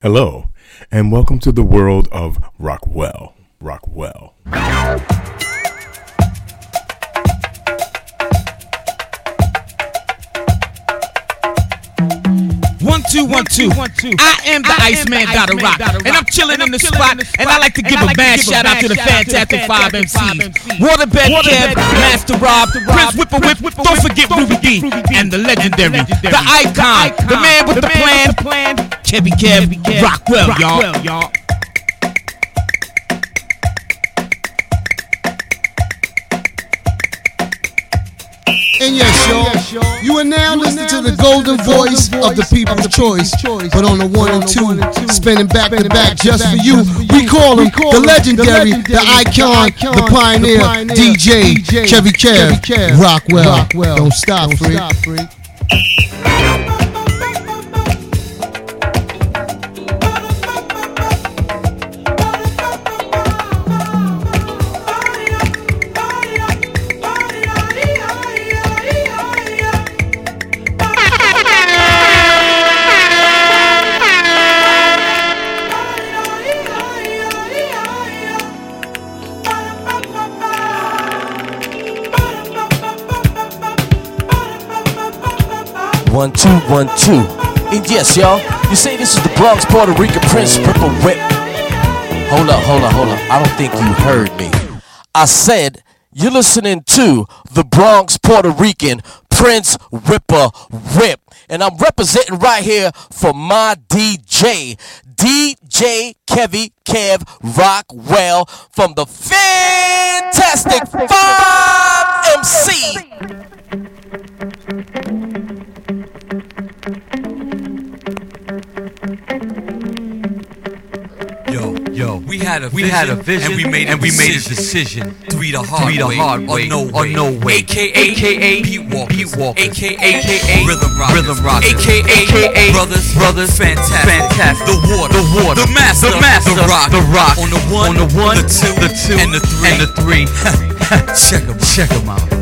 Hello, and welcome to the world of Rockwell. Rockwell. 1 2 1 2. I am the Iceman Gotta Rock, and I'm chilling in the spot. And I like to give a mad shout out to the Fantastic 5 MCs: Waterbed Kev, Master Rob, Prince Whipper Whip. Don't forget Ruby D, and the legendary, the icon, the man with the plan, Kevy Kev Rockwell, y'all. And yes, y'all, you are now listening to the golden voice of the people's choice. But on the 1 and 2, spinning back to back just for you, we call him the legendary, the icon, the pioneer, DJ, Kevy Kev, Rockwell. Don't stop, freak. One, two. And yes, y'all, you say this is the Bronx, Puerto Rican Prince Whipper Whip. Hold up. I don't think you heard me. I said you're listening to the Bronx, Puerto Rican Prince Whipper Whip. And I'm representing right here for my DJ Kevy Kev Rockwell from the Fantastic 5 MC. Yo, we had a vision and we made a decision to be the hard way or no way. AKA Pete Walker, AKA Rhythm Rock, AKA Brothers Fantastic, the water, the master, the rock, on the 1, the 2, and the 3. Check 'em out.